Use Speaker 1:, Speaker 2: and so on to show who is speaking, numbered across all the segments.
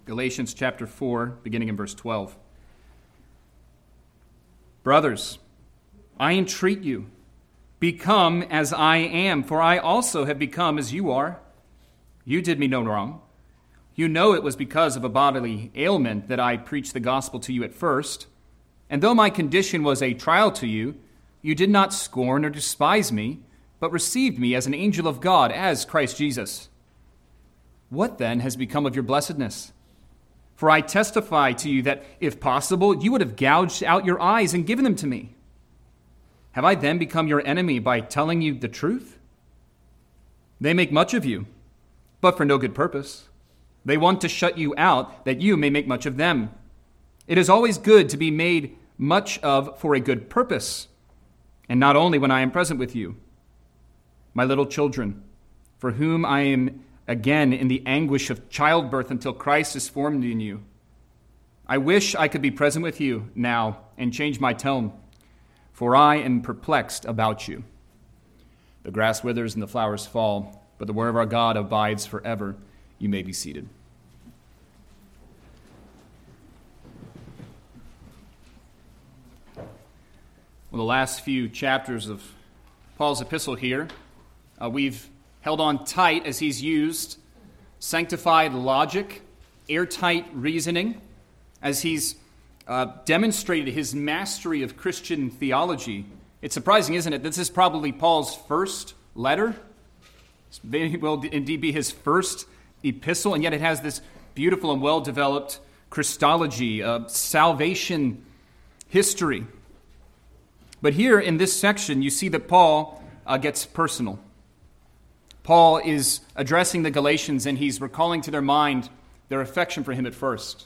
Speaker 1: Galatians chapter 4, beginning in verse 12. Brothers, I entreat you, become as I am, for I also have become as you are. You did me no wrong. You know it was because of a bodily ailment that I preached the gospel to you at first. And though my condition was a trial to you, you did not scorn or despise me, but received me as an angel of God, as Christ Jesus. What then has become of your blessedness? For I testify to you that, if possible, you would have gouged out your eyes and given them to me. Have I then become your enemy by telling you the truth? They make much of you, but for no good purpose. They want to shut you out, that you may make much of them. It is always good to be made much of for a good purpose, and not only when I am present with you. My little children, for whom I am again in the anguish of childbirth until Christ is formed in you. I wish I could be present with you now and change my tone, for I am perplexed about you. The grass withers and the flowers fall, but the word of our God abides forever. You may be seated. Well, the last few chapters of Paul's epistle here, we've held on tight as he's used sanctified logic, airtight reasoning, as he's demonstrated his mastery of Christian theology. It's surprising, isn't it? This is probably Paul's first letter. It will indeed be his first epistle, and yet it has this beautiful and well-developed Christology, salvation history. But here in this section, you see that Paul gets personal. Paul is addressing the Galatians, and he's recalling to their mind their affection for him at first.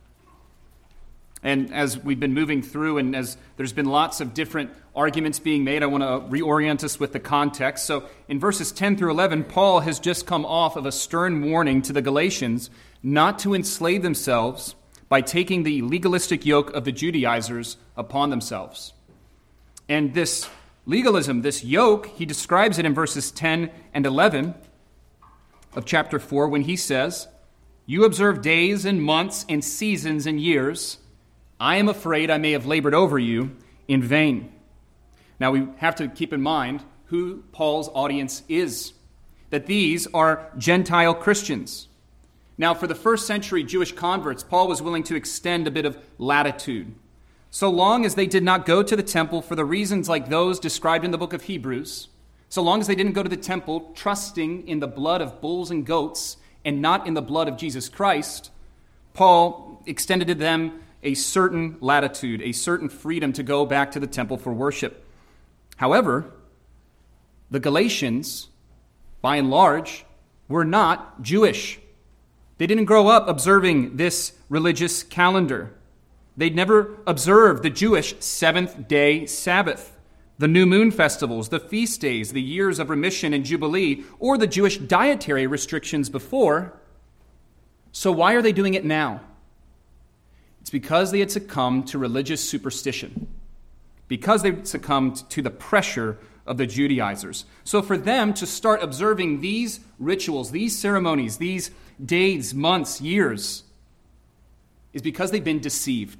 Speaker 1: And as we've been moving through, and as there's been lots of different arguments being made, I want to reorient us with the context. So in verses 10 through 11, Paul has just come off of a stern warning to the Galatians not to enslave themselves by taking the legalistic yoke of the Judaizers upon themselves. And this legalism, this yoke, he describes it in verses 10 and 11 of chapter 4 when he says, "You observe days and months and seasons and years. I am afraid I may have labored over you in vain." Now we have to keep in mind who Paul's audience is, that these are Gentile Christians. Now for the first century Jewish converts, Paul was willing to extend a bit of latitude. So long as they did not go to the temple for the reasons like those described in the book of Hebrews, so long as they didn't go to the temple trusting in the blood of bulls and goats and not in the blood of Jesus Christ, Paul extended to them a certain latitude, a certain freedom to go back to the temple for worship. However, the Galatians, by and large, were not Jewish. They didn't grow up observing this religious calendar. They'd never observed the Jewish seventh-day Sabbath, the new moon festivals, the feast days, the years of remission and jubilee, or the Jewish dietary restrictions before. So why are they doing it now? It's because they had succumbed to religious superstition, because they succumbed to the pressure of the Judaizers. So for them to start observing these rituals, these ceremonies, these days, months, years, is because they've been deceived.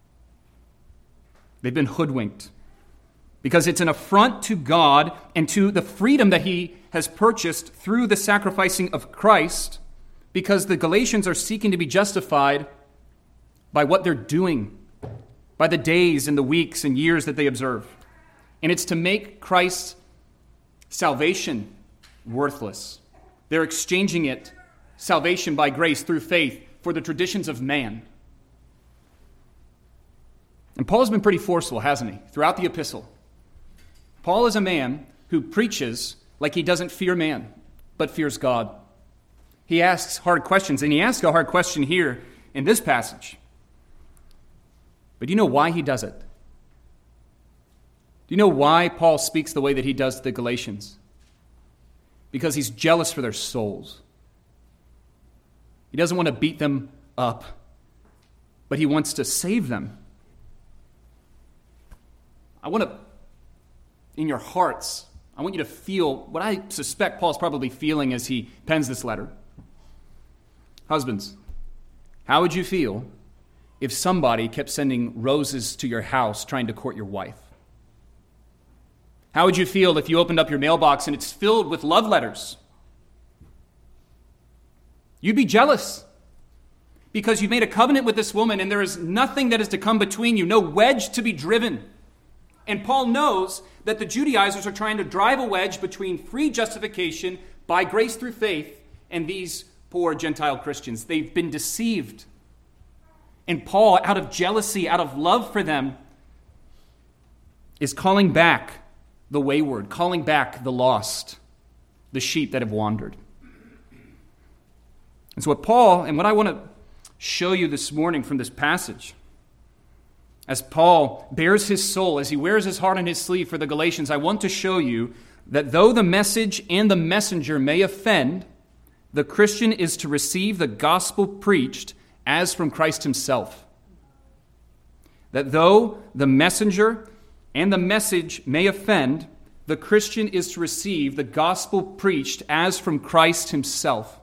Speaker 1: They've been hoodwinked. Because it's an affront to God and to the freedom that he has purchased through the sacrificing of Christ, because the Galatians are seeking to be justified by what they're doing, by the days and the weeks and years that they observe. And it's to make Christ's salvation worthless. They're exchanging it, salvation by grace through faith, for the traditions of man. And Paul's been pretty forceful, hasn't he, throughout the epistle. Paul is a man who preaches like he doesn't fear man, but fears God. He asks hard questions, and he asks a hard question here in this passage. But do you know why he does it? Do you know why Paul speaks the way that he does to the Galatians? Because he's jealous for their souls. He doesn't want to beat them up, but he wants to save them. I want to, in your hearts, I want you to feel what I suspect Paul's probably feeling as he pens this letter. Husbands, How would you feel if somebody kept sending roses to your house trying to court your wife? How would you feel if you opened up your mailbox and it's filled with love letters? You'd be jealous because you've made a covenant with this woman and there is nothing that is to come between you, no wedge to be driven. And Paul knows that the Judaizers are trying to drive a wedge between free justification by grace through faith and these poor Gentile Christians. They've been deceived. And Paul, out of jealousy, out of love for them, is calling back the wayward, calling back the lost, the sheep that have wandered. And so what I want to show you this morning from this passage, as Paul bears his soul, as he wears his heart on his sleeve for the Galatians, I want to show you that though the message and the messenger may offend, the Christian is to receive the gospel preached as from Christ himself. That though the messenger and the message may offend, the Christian is to receive the gospel preached as from Christ himself.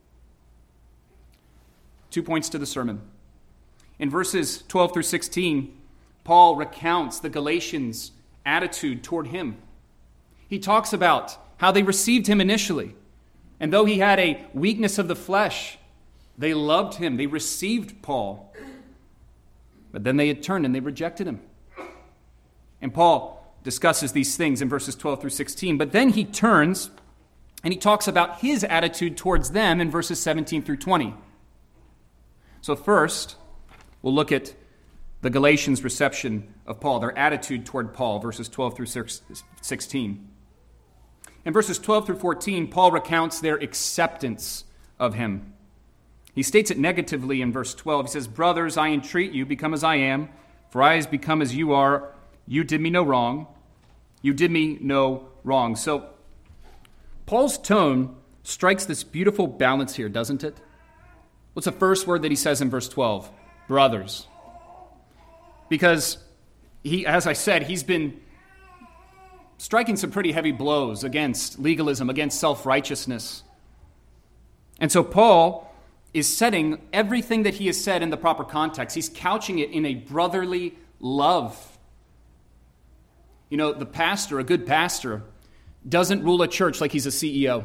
Speaker 1: 2 points to the sermon. In verses 12 through 16, Paul recounts the Galatians' attitude toward him. He talks about how they received him initially. And though he had a weakness of the flesh, they loved him. They received Paul. But then they had turned and they rejected him. And Paul discusses these things in verses 12 through 16. But then he turns and he talks about his attitude towards them in verses 17 through 20. So first, we'll look at the Galatians' reception of Paul, their attitude toward Paul, verses 12 through 16. In verses 12 through 14, Paul recounts their acceptance of him. He states it negatively in verse 12. He says, "Brothers, I entreat you, become as I am, for I has become as you are. You did me no wrong. You did me no wrong." So Paul's tone strikes this beautiful balance here, doesn't it? What's the first word that he says in verse 12? Brothers. Because as I said, he's been striking some pretty heavy blows against legalism, against self-righteousness. And so Paul is setting everything that he has said in the proper context. He's couching it in a brotherly love. You know, the pastor, a good pastor, doesn't rule a church like he's a CEO.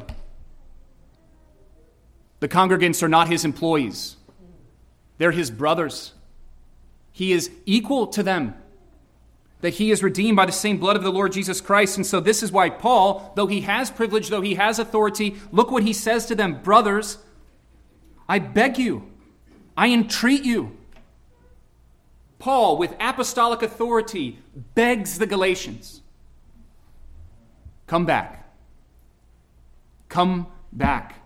Speaker 1: The congregants are not his employees. They're his brothers. He is equal to them, that he is redeemed by the same blood of the Lord Jesus Christ. And so this is why Paul, though he has privilege, though he has authority, look what he says to them. Brothers, I beg you, I entreat you. Paul, with apostolic authority, begs the Galatians, come back. Come back.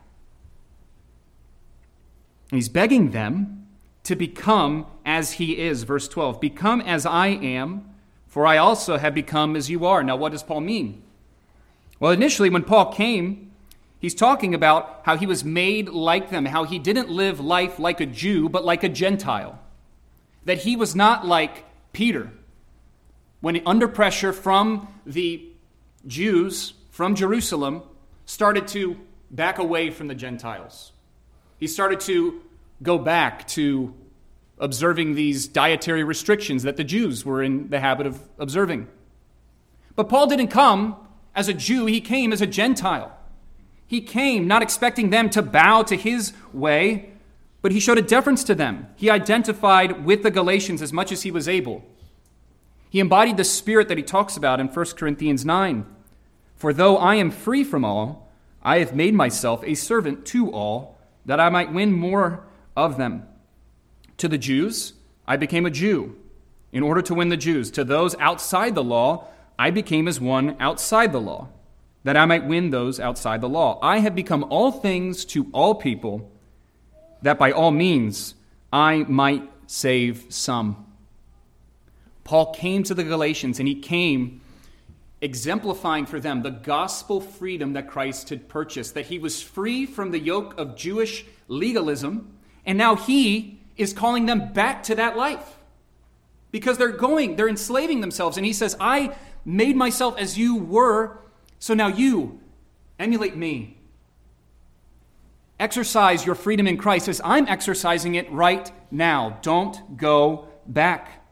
Speaker 1: And he's begging them to become as he is. Verse 12, become as I am, for I also have become as you are. Now, what does Paul mean? Well, initially, when Paul came, he's talking about how he was made like them, how he didn't live life like a Jew, but like a Gentile. That he was not like Peter, when under pressure from the Jews, from Jerusalem, started to back away from the Gentiles. He started to go back to observing these dietary restrictions that the Jews were in the habit of observing. But Paul didn't come as a Jew, he came as a Gentile. He came not expecting them to bow to his way, but he showed a deference to them. He identified with the Galatians as much as he was able. He embodied the spirit that he talks about in 1 Corinthians 9. For though I am free from all, I have made myself a servant to all, that I might win more of them. To the Jews, I became a Jew, in order to win the Jews. To those outside the law, I became as one outside the law, that I might win those outside the law. I have become all things to all people, that by all means I might save some. Paul came to the Galatians, and he came exemplifying for them the gospel freedom that Christ had purchased, that he was free from the yoke of Jewish legalism, and now he is calling them back to that life because they're enslaving themselves. And he says, I made myself as you were, so now you emulate me. Exercise your freedom in Christ as I'm exercising it right now. Don't go back.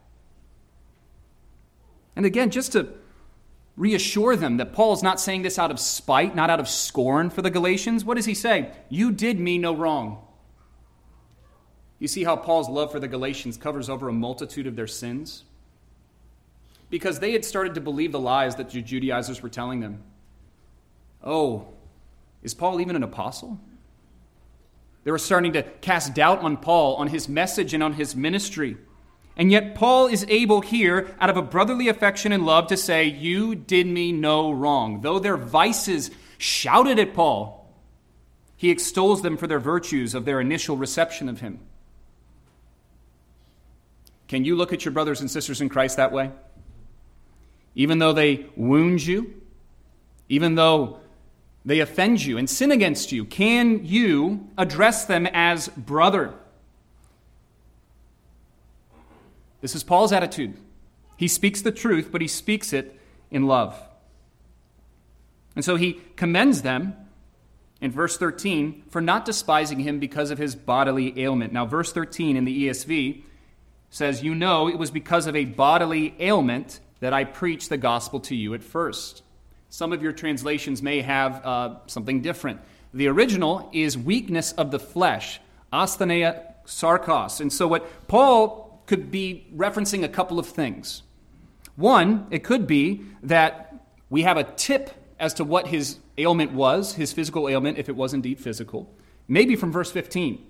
Speaker 1: And again, just to reassure them that Paul's not saying this out of spite, not out of scorn for the Galatians, what does he say? You did me no wrong. You see how Paul's love for the Galatians covers over a multitude of their sins? Because they had started to believe the lies that the Judaizers were telling them. Oh, is Paul even an apostle? They were starting to cast doubt on Paul, on his message and on his ministry. And yet Paul is able here, out of a brotherly affection and love, to say, you did me no wrong. Though their vices shouted at Paul, he extols them for their virtues of their initial reception of him. Can you look at your brothers and sisters in Christ that way? Even though they wound you, even though they offend you and sin against you, can you address them as brother? This is Paul's attitude. He speaks the truth, but he speaks it in love. And so he commends them in verse 13 for not despising him because of his bodily ailment. Now, verse 13 in the ESV says, you know, it was because of a bodily ailment that I preached the gospel to you at first. Some of your translations may have something different. The original is weakness of the flesh, asthenia sarkos. And so what Paul could be referencing a couple of things. One, it could be that we have a tip as to what his ailment was, his physical ailment, if it was indeed physical. Maybe from verse 15.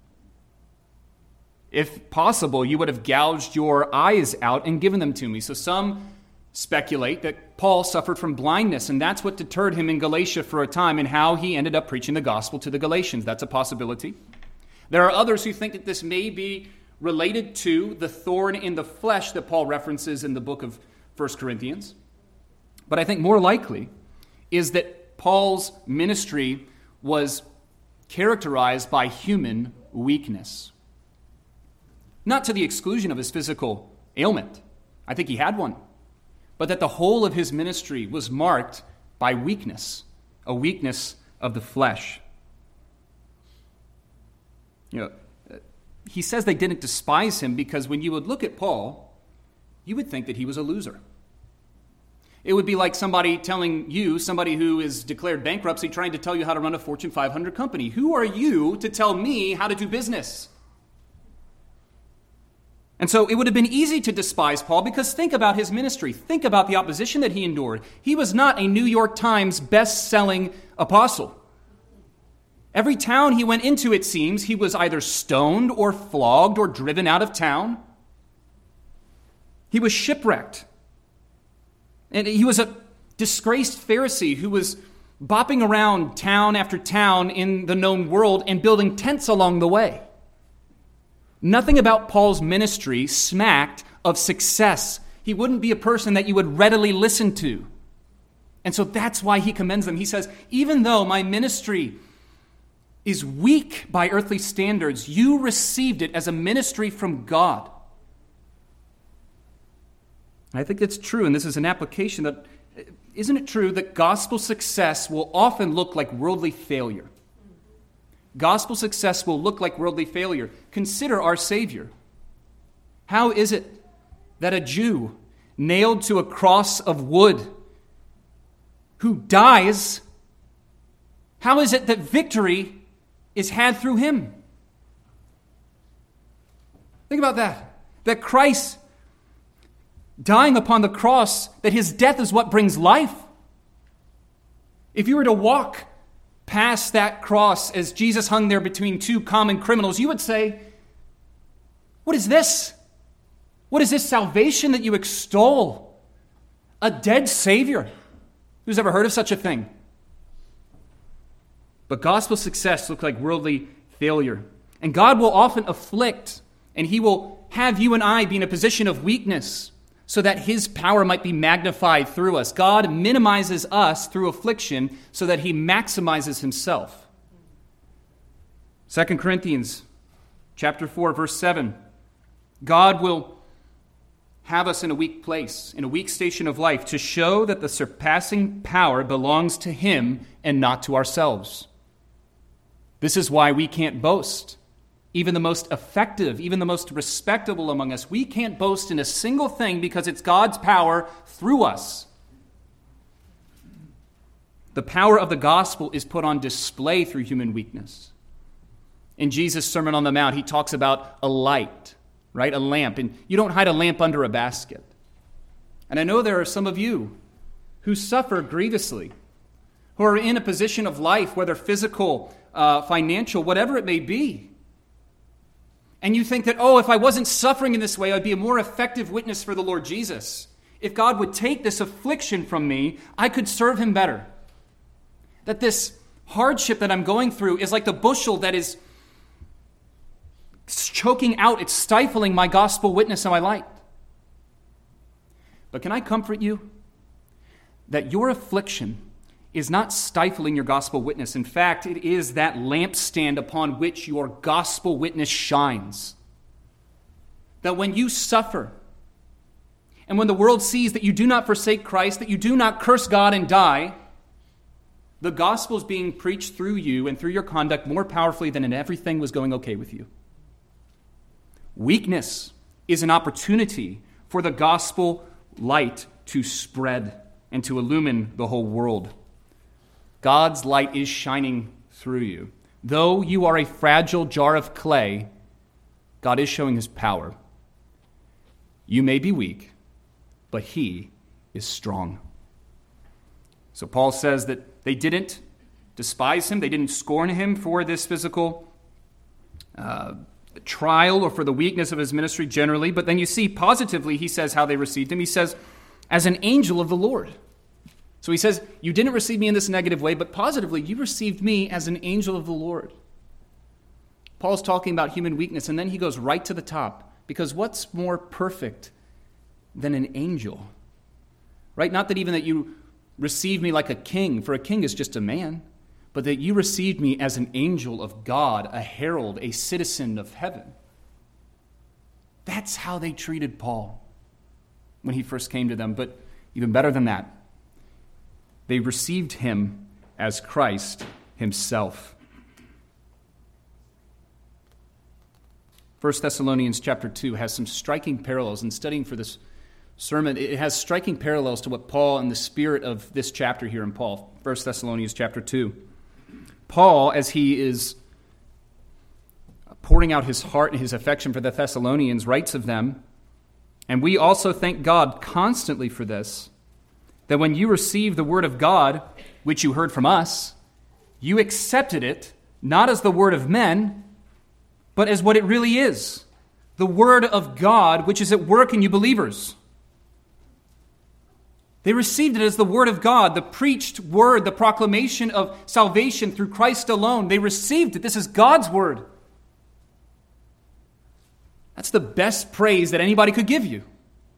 Speaker 1: If possible, you would have gouged your eyes out and given them to me. So some speculate that Paul suffered from blindness, and that's what deterred him in Galatia for a time, and how he ended up preaching the gospel to the Galatians. That's a possibility. There are others who think that this may be related to the thorn in the flesh that Paul references in the book of 1 Corinthians. But I think more likely is that Paul's ministry was characterized by human weakness. Not to the exclusion of his physical ailment. I think he had one. But that the whole of his ministry was marked by weakness, a weakness of the flesh. He says they didn't despise him because when you would look at Paul, you would think that he was a loser. It would be like somebody telling you, somebody who is declared bankruptcy, trying to tell you how to run a Fortune 500 company. Who are you to tell me how to do business? And so it would have been easy to despise Paul because think about his ministry. Think about the opposition that he endured. He was not a New York Times best-selling apostle. Every town he went into, it seems, he was either stoned or flogged or driven out of town. He was shipwrecked. And he was a disgraced Pharisee who was bopping around town after town in the known world and building tents along the way. Nothing about Paul's ministry smacked of success. He wouldn't be a person that you would readily listen to. And so that's why he commends them. He says, even though my ministry is weak by earthly standards, you received it as a ministry from God. I think that's true, and this is an application that, isn't it true that gospel success will often look like worldly failure? Gospel success will look like worldly failure. Consider our Savior. How is it that a Jew nailed to a cross of wood who dies, how is it that victory is had through him? Think about that. That Christ dying upon the cross, that his death is what brings life. If you were to walk past that cross as Jesus hung there between two common criminals, you would say, what is this? What is this salvation that you extol? A dead Savior? Who's ever heard of such a thing? But gospel success looks like worldly failure. And God will often afflict, and he will have you and I be in a position of weakness so that his power might be magnified through us. God minimizes us through affliction so that he maximizes himself. 2 Corinthians chapter 4, verse 7. God will have us in a weak place, in a weak station of life, to show that the surpassing power belongs to him and not to ourselves. This is why we can't boast. Even the most effective, even the most respectable among us, we can't boast in a single thing because it's God's power through us. The power of the gospel is put on display through human weakness. In Jesus' Sermon on the Mount, he talks about a light, right? A lamp. And you don't hide a lamp under a basket. And I know there are some of you who suffer grievously, who are in a position of life, whether physical, financial, whatever it may be. And you think that, if I wasn't suffering in this way, I'd be a more effective witness for the Lord Jesus. If God would take this affliction from me, I could serve him better. That this hardship that I'm going through is like the bushel that is choking out, it's stifling my gospel witness and my light. But can I comfort you that your affliction is not stifling your gospel witness. In fact, it is that lampstand upon which your gospel witness shines. That when you suffer, and when the world sees that you do not forsake Christ, that you do not curse God and die, the gospel is being preached through you and through your conduct more powerfully than in everything was going okay with you. Weakness is an opportunity for the gospel light to spread and to illumine the whole world. God's light is shining through you. Though you are a fragile jar of clay, God is showing his power. You may be weak, but he is strong. So Paul says that they didn't despise him. They didn't scorn him for this physical trial or for the weakness of his ministry generally. But then you see positively, he says how they received him. He says, as an angel of the Lord. So he says, you didn't receive me in this negative way, but positively, you received me as an angel of the Lord. Paul's talking about human weakness, and then he goes right to the top, because what's more perfect than an angel? Right? Not that even that you received me like a king, for a king is just a man, but that you received me as an angel of God, a herald, a citizen of heaven. That's how they treated Paul when he first came to them, but even better than that, they received him as Christ himself. 1 Thessalonians chapter 2 has some striking parallels. In studying for this sermon, it has striking parallels to what Paul and the spirit of this chapter here in Paul, 1 Thessalonians chapter 2. Paul, as he is pouring out his heart and his affection for the Thessalonians, writes of them, and we also thank God constantly for this, that when you received the word of God, which you heard from us, you accepted it, not as the word of men, but as what it really is, the word of God, which is at work in you believers. They received it as the word of God, the preached word, the proclamation of salvation through Christ alone. They received it. This is God's word. That's the best praise that anybody could give you.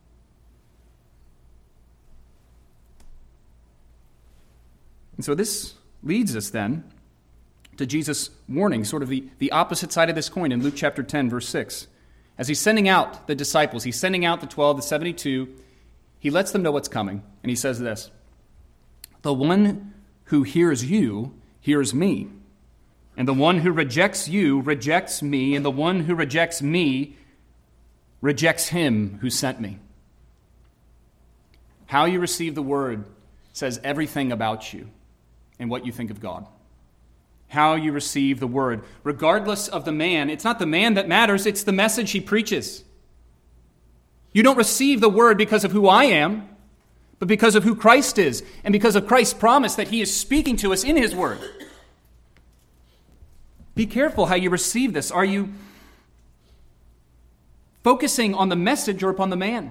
Speaker 1: And so this leads us then to Jesus' warning, sort of the opposite side of this coin in Luke chapter 10, verse 6. As he's sending out the disciples, he's sending out the 12, the 72, he lets them know what's coming. And he says this, the one who hears you hears me, and the one who rejects you rejects me, and the one who rejects me rejects him who sent me. How you receive the word says everything about you and what you think of God. How you receive the word, regardless of the man. It's not the man that matters, it's the message he preaches. You don't receive the word because of who I am, but because of who Christ is, and because of Christ's promise that he is speaking to us in his word. Be careful how you receive this. Are you focusing on the message or upon the man?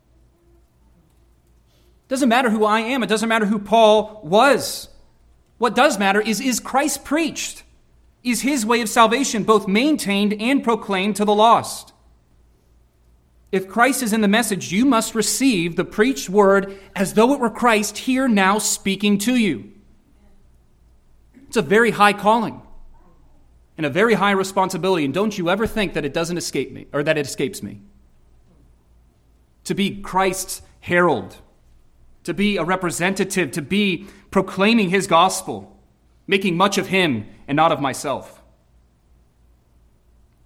Speaker 1: It doesn't matter who I am. It doesn't matter who Paul was. What does matter is Christ preached? Is his way of salvation both maintained and proclaimed to the lost? If Christ is in the message, you must receive the preached word as though it were Christ here now speaking to you. It's a very high calling and a very high responsibility, and don't you ever think that it doesn't escape me, or that it escapes me. To be Christ's herald, to be a representative, to be proclaiming his gospel, making much of him and not of myself.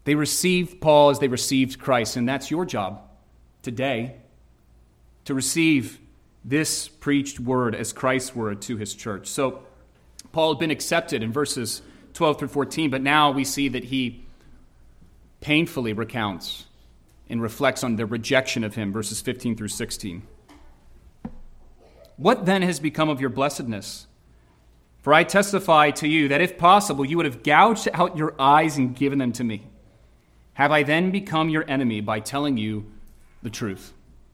Speaker 1: They received Paul as they received Christ, and that's your job today, to receive this preached word as Christ's word to his church. So Paul had been accepted in verses 12 through 14, but now we see that he painfully recounts and reflects on the rejection of him, verses 15 through 16. What then has become of your blessedness? For I testify to you that if possible, you would have gouged out your eyes and given them to me. Have I then become your enemy by telling you the truth?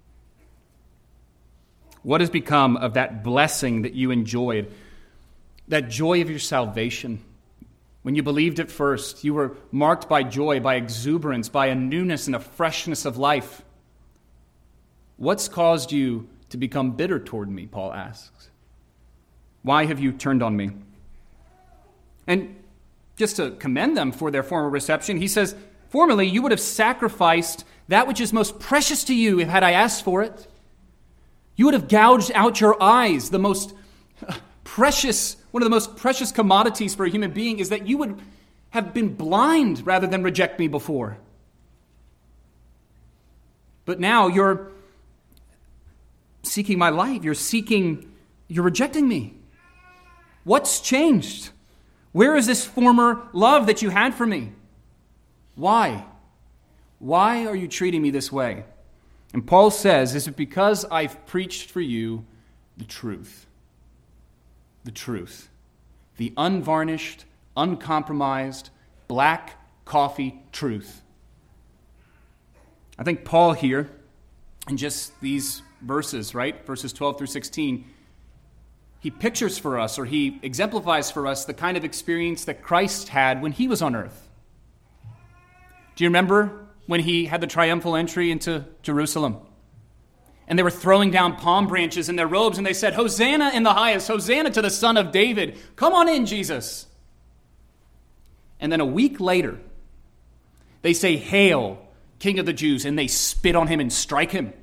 Speaker 1: What has become of that blessing that you enjoyed, that joy of your salvation? When you believed at first, you were marked by joy, by exuberance, by a newness and a freshness of life. What's caused you to become bitter toward me, Paul asks. Why have you turned on me? And just to commend them for their former reception, he says, formerly you would have sacrificed that which is most precious to you had I asked for it. You would have gouged out your eyes. The most precious, one of the most precious commodities for a human being is that you would have been blind rather than reject me before. But now you're seeking my life. You're rejecting me. What's changed? Where is this former love that you had for me? Why? Why are you treating me this way? And Paul says, is it because I've preached for you the truth? The truth. The unvarnished, uncompromised, black coffee truth. I think Paul here, in just these verses, right? Verses 12 through 16, he pictures for us, or he exemplifies for us, the kind of experience that Christ had when he was on earth. Do you remember when he had the triumphal entry into Jerusalem? And they were throwing down palm branches in their robes, and they said, Hosanna in the highest, Hosanna to the Son of David. Come on in, Jesus. And then a week later, they say, Hail, King of the Jews, and they spit on him and strike him.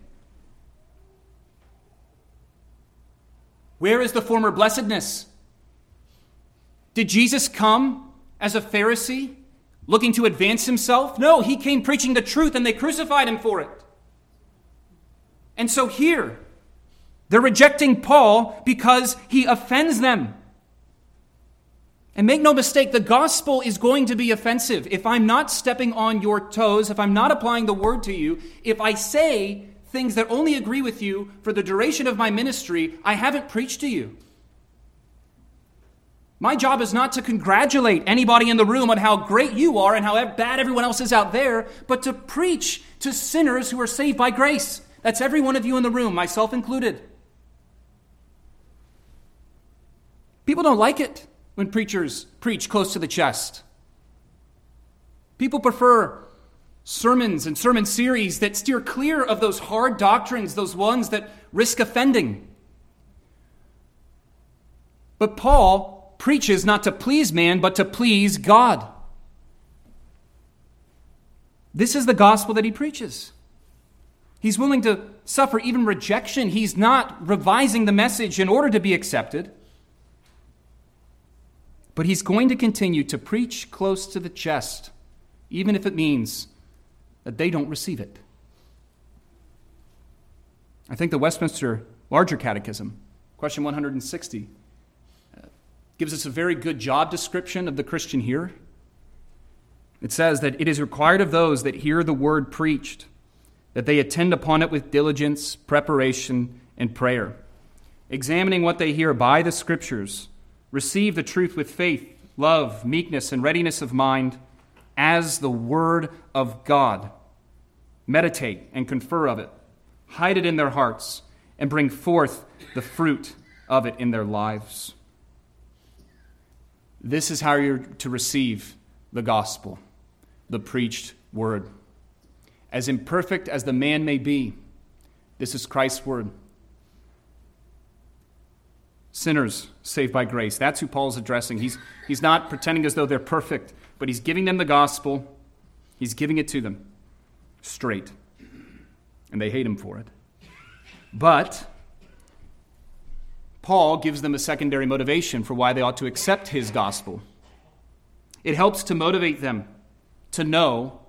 Speaker 1: Where is the former blessedness? Did Jesus come as a Pharisee, looking to advance himself? No, he came preaching the truth, and they crucified him for it. And so here, they're rejecting Paul because he offends them. And make no mistake, the gospel is going to be offensive. If I'm not stepping on your toes, if I'm not applying the word to you, if I say things that only agree with you for the duration of my ministry, I haven't preached to you. My job is not to congratulate anybody in the room on how great you are and how bad everyone else is out there, but to preach to sinners who are saved by grace. That's every one of you in the room, myself included. People don't like it when preachers preach close to the chest. People prefer sermons and sermon series that steer clear of those hard doctrines, those ones that risk offending. But Paul preaches not to please man, but to please God. This is the gospel that he preaches. He's willing to suffer even rejection. He's not revising the message in order to be accepted. But he's going to continue to preach close to the chest, even if it means that they don't receive it. I think the Westminster Larger Catechism, question 160, gives us a very good job description of the Christian hearer. It says that it is required of those that hear the word preached that they attend upon it with diligence, preparation, and prayer, examining what they hear by the Scriptures, receive the truth with faith, love, meekness, and readiness of mind as the Word of God. Meditate and confer of it, hide it in their hearts, and bring forth the fruit of it in their lives. This is how you're to receive the gospel, the preached word. As imperfect as the man may be, this is Christ's word. Sinners saved by grace. That's who Paul's addressing. He's not pretending as though they're perfect, but he's giving them the gospel. He's giving it to them straight. And they hate him for it. But Paul gives them a secondary motivation for why they ought to accept his gospel. It helps to motivate them to know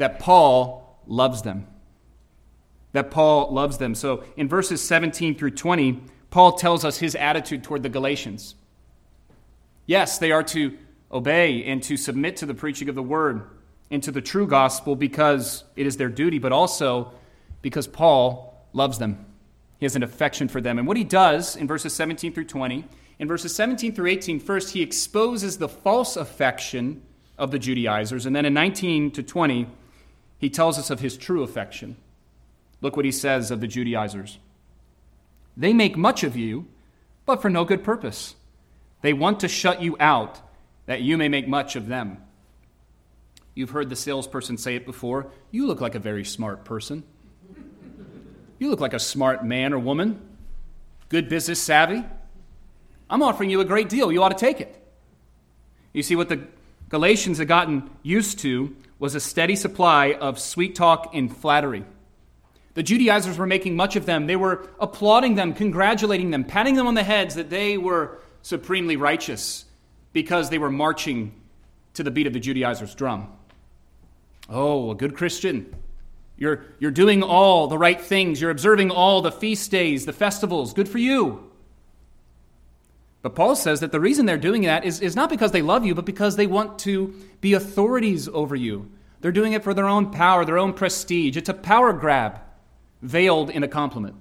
Speaker 1: that Paul loves them. That Paul loves them. So in verses 17 through 20, Paul tells us his attitude toward the Galatians. Yes, they are to obey and to submit to the preaching of the word and to the true gospel because it is their duty, but also because Paul loves them. He has an affection for them. And what he does in verses 17 through 20, in verses 17 through 18, first he exposes the false affection of the Judaizers. And then in 19 to 20, he tells us of his true affection. Look what he says of the Judaizers. They make much of you, but for no good purpose. They want to shut you out, that you may make much of them. You've heard the salesperson say it before. You look like a very smart person. You look like a smart man or woman. Good business savvy. I'm offering you a great deal. You ought to take it. You see, what the Galatians had gotten used to was a steady supply of sweet talk and flattery. The Judaizers were making much of them. They were applauding them, congratulating them, patting them on the heads that they were supremely righteous because they were marching to the beat of the Judaizers' drum. Oh, a good Christian. You're doing all the right things. You're observing all the feast days, the festivals. Good for you. But Paul says that the reason they're doing that is not because they love you, but because they want to be authorities over you. They're doing it for their own power, their own prestige. It's a power grab veiled in a compliment.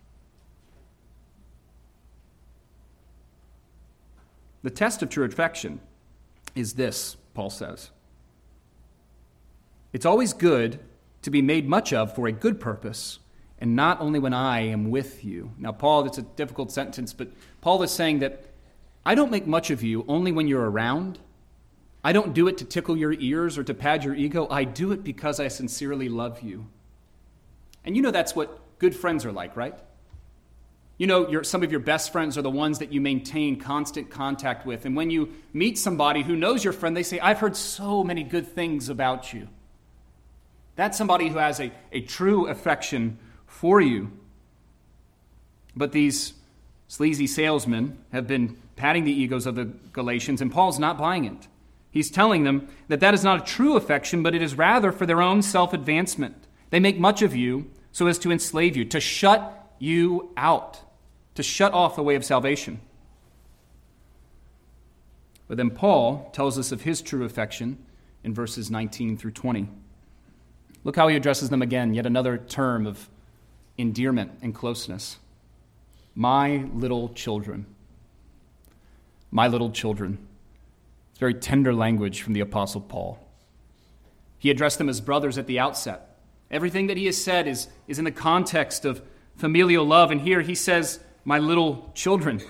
Speaker 1: The test of true affection is this, Paul says. It's always good to be made much of for a good purpose, and not only when I am with you. Now, Paul, it's a difficult sentence, but Paul is saying that I don't make much of you only when you're around. I don't do it to tickle your ears or to pad your ego. I do it because I sincerely love you. And you know that's what good friends are like, right? You know, some of your best friends are the ones that you maintain constant contact with. And when you meet somebody who knows your friend, they say, I've heard so many good things about you. That's somebody who has a true affection for you. But these sleazy salesmen have been patting the egos of the Galatians, and Paul's not buying it. He's telling them that that is not a true affection, but it is rather for their own self-advancement. They make much of you so as to enslave you, to shut you out, to shut off the way of salvation. But then Paul tells us of his true affection in verses 19 through 20. Look how he addresses them again, yet another term of endearment and closeness. My little children. My little children. It's very tender language from the Apostle Paul. He addressed them as brothers at the outset. Everything that he has said is in the context of familial love, and here he says, my little children.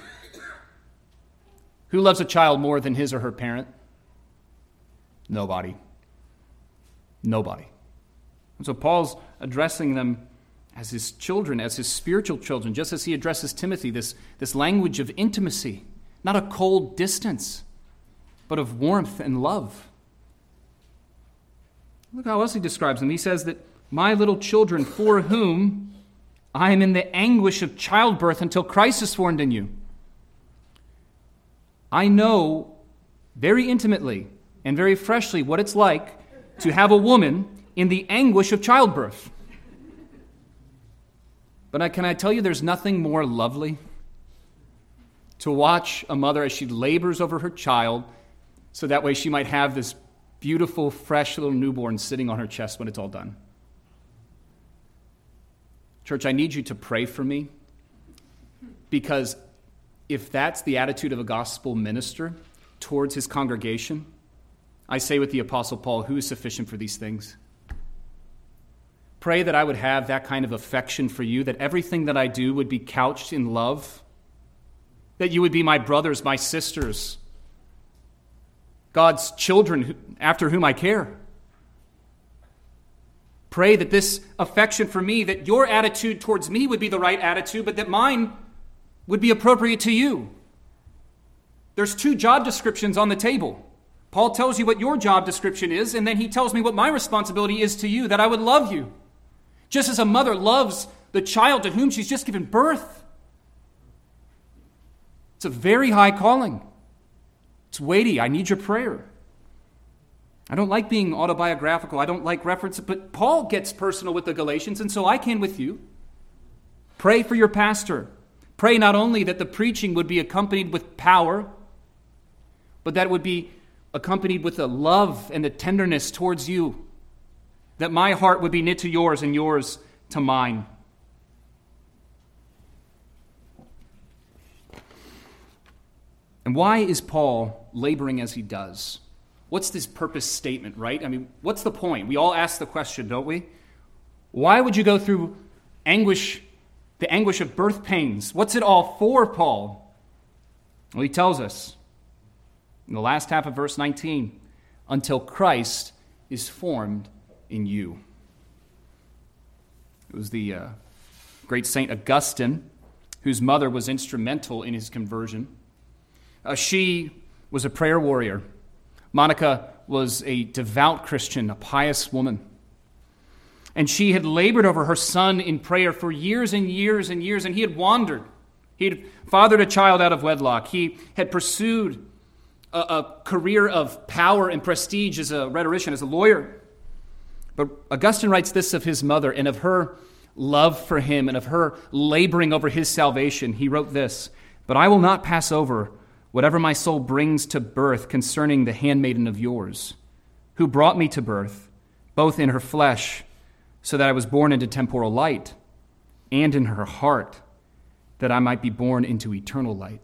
Speaker 1: Who loves a child more than his or her parent? Nobody. Nobody. And so Paul's addressing them as his children, as his spiritual children, just as he addresses Timothy, this language of intimacy, not a cold distance, but of warmth and love. Look how else he describes them. He says that my little children, for whom I am in the anguish of childbirth until Christ is formed in you. I know very intimately and very freshly what it's like to have a woman in the anguish of childbirth. But can I tell you there's nothing more lovely to watch a mother as she labors over her child so that way she might have this beautiful, fresh little newborn sitting on her chest when it's all done. Church, I need you to pray for me, because if that's the attitude of a gospel minister towards his congregation, I say with the Apostle Paul, who is sufficient for these things? Pray that I would have that kind of affection for you, that everything that I do would be couched in love, that you would be my brothers, my sisters, God's children after whom I care. Pray that this affection for me, that your attitude towards me would be the right attitude, but that mine would be appropriate to you. There's 2 job descriptions on the table. Paul tells you what your job description is, and then he tells me what my responsibility is to you, that I would love you. Just as a mother loves the child to whom she's just given birth. It's a very high calling. It's weighty. I need your prayer. I don't like being autobiographical. I don't like reference, but Paul gets personal with the Galatians, and so I can with you. Pray for your pastor. Pray not only that the preaching would be accompanied with power, but that it would be accompanied with the love and the tenderness towards you, that my heart would be knit to yours and yours to mine. And why is Paul laboring as he does? What's this purpose statement, right? I mean, what's the point? We all ask the question, don't we? Why would you go through anguish, the anguish of birth pains? What's it all for, Paul? Well, he tells us in the last half of verse 19, until Christ is formed in you. It was the great Saint Augustine, whose mother was instrumental in his conversion. She was a prayer warrior. Monica was a devout Christian, a pious woman. And she had labored over her son in prayer for years and years and years, and he had wandered. He had fathered a child out of wedlock. He had pursued a career of power and prestige as a rhetorician, as a lawyer. But Augustine writes this of his mother and of her love for him and of her laboring over his salvation. He wrote this, "But I will not pass over whatever my soul brings to birth concerning the handmaiden of yours, who brought me to birth, both in her flesh, so that I was born into temporal light, and in her heart, that I might be born into eternal light."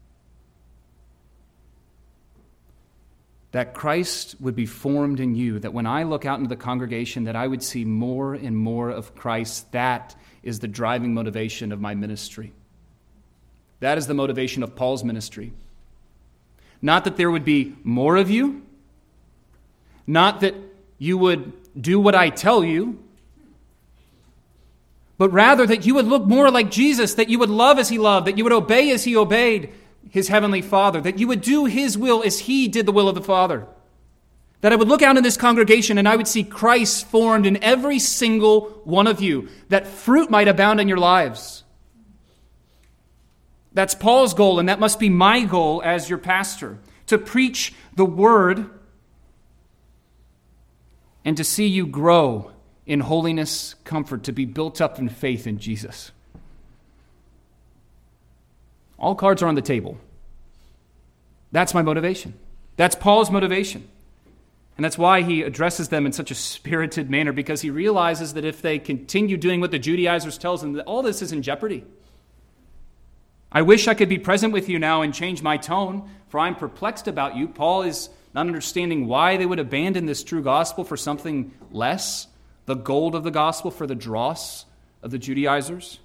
Speaker 1: That Christ would be formed in you, that when I look out into the congregation, that I would see more and more of Christ. That is the driving motivation of my ministry. That is the motivation of Paul's ministry. Not that there would be more of you, not that you would do what I tell you, but rather that you would look more like Jesus, that you would love as he loved, that you would obey as he obeyed his heavenly Father, that you would do his will as he did the will of the Father. That I would look out in this congregation and I would see Christ formed in every single one of you, that fruit might abound in your lives. That's Paul's goal, and that must be my goal as your pastor, to preach the word and to see you grow in holiness, comfort, to be built up in faith in Jesus. All cards are on the table. That's my motivation. That's Paul's motivation. And that's why he addresses them in such a spirited manner, because he realizes that if they continue doing what the Judaizers tells them, that all this is in jeopardy. I wish I could be present with you now and change my tone, for I'm perplexed about you. Paul is not understanding why they would abandon this true gospel for something less, the gold of the gospel for the dross of the Judaizers.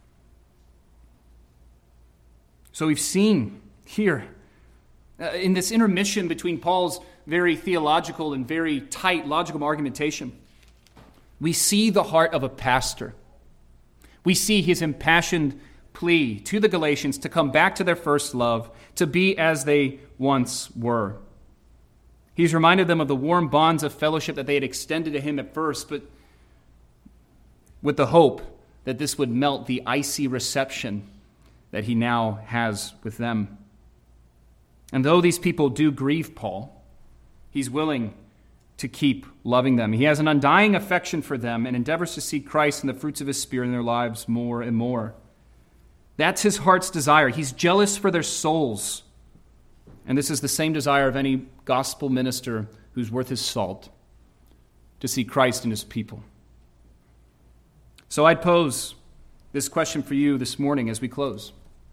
Speaker 1: So we've seen here, in this intermission between Paul's very theological and very tight logical argumentation, we see the heart of a pastor. We see his impassioned plea to the Galatians to come back to their first love, to be as they once were. He's reminded them of the warm bonds of fellowship that they had extended to him at first, but with the hope that this would melt the icy reception that he now has with them. And though these people do grieve Paul, he's willing to keep loving them. He has an undying affection for them and endeavors to see Christ and the fruits of his Spirit in their lives more and more. That's his heart's desire. He's jealous for their souls. And this is the same desire of any gospel minister who's worth his salt, to see Christ in his people. So I'd pose this question for you this morning as we close.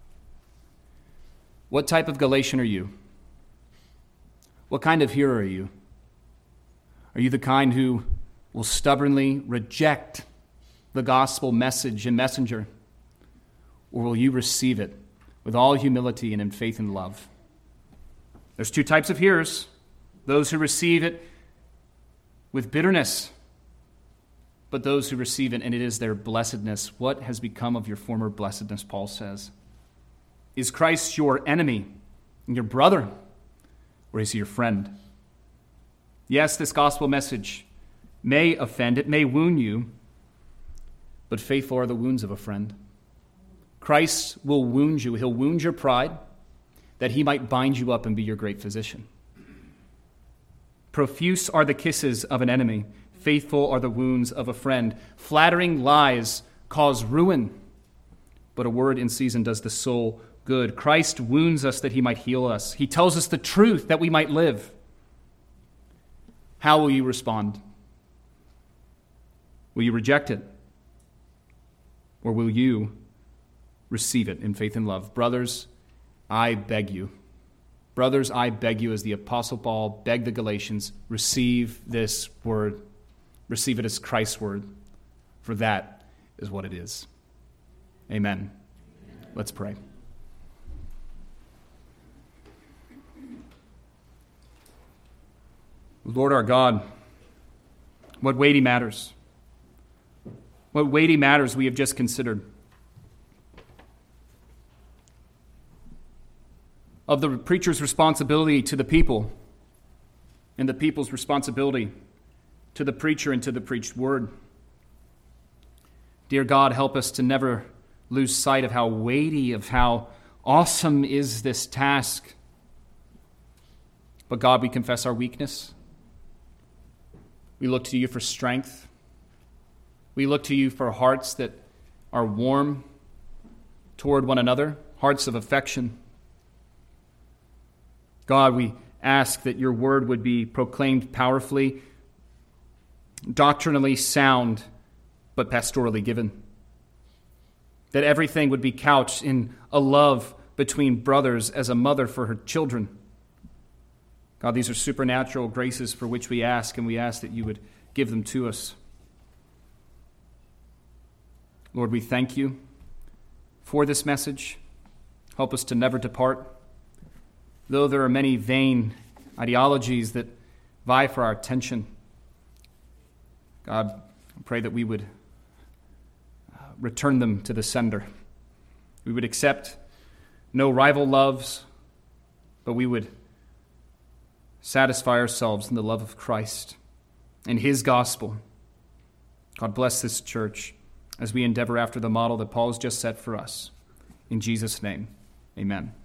Speaker 1: What type of Galatian are you? What kind of hearer are you? Are you the kind who will stubbornly reject the gospel message and messenger? Or will you receive it with all humility and in faith and love? There's two types of hearers. Those who receive it with bitterness, but those who receive it, and it is their blessedness. What has become of your former blessedness, Paul says? Is Christ your enemy and your brother, or is he your friend? Yes, this gospel message may offend, it may wound you, but faithful are the wounds of a friend. Christ will wound you. He'll wound your pride, that he might bind you up and be your great physician. Profuse are the kisses of an enemy. Faithful are the wounds of a friend. Flattering lies cause ruin, but a word in season does the soul good. Christ wounds us that he might heal us. He tells us the truth that we might live. How will you respond? Will you reject it? Or will you receive it in faith and love? Brothers, I beg you. Brothers, I beg you, as the Apostle Paul begged the Galatians, receive this word. Receive it as Christ's word, for that is what it is. Amen. Let's pray. Lord our God, what weighty matters. What weighty matters we have just considered. Of the preacher's responsibility to the people and the people's responsibility to the preacher and to the preached word. Dear God, help us to never lose sight of how weighty, of how awesome is this task. But God, we confess our weakness. We look to you for strength. We look to you for hearts that are warm toward one another, hearts of affection. God, we ask that your word would be proclaimed powerfully, doctrinally sound, but pastorally given. That everything would be couched in a love between brothers as a mother for her children. God, these are supernatural graces for which we ask, and we ask that you would give them to us. Lord, we thank you for this message. Help us to never depart. Though there are many vain ideologies that vie for our attention, God, I pray that we would return them to the sender. We would accept no rival loves, but we would satisfy ourselves in the love of Christ and his gospel. God, bless this church as we endeavor after the model that Paul has just set for us. In Jesus' name, amen.